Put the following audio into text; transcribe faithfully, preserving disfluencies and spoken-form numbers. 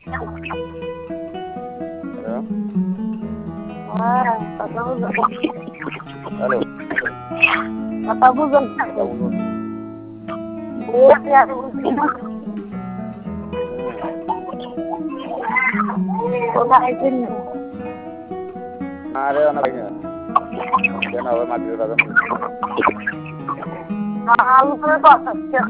Halo? Ah, Papabuzon. Halo? Papabuzon. Papabuzon. Buat ya, Buzon. Kota izin. Ada anak lagi nggak? Dia nawa maghrib atau Malu tuh Pak.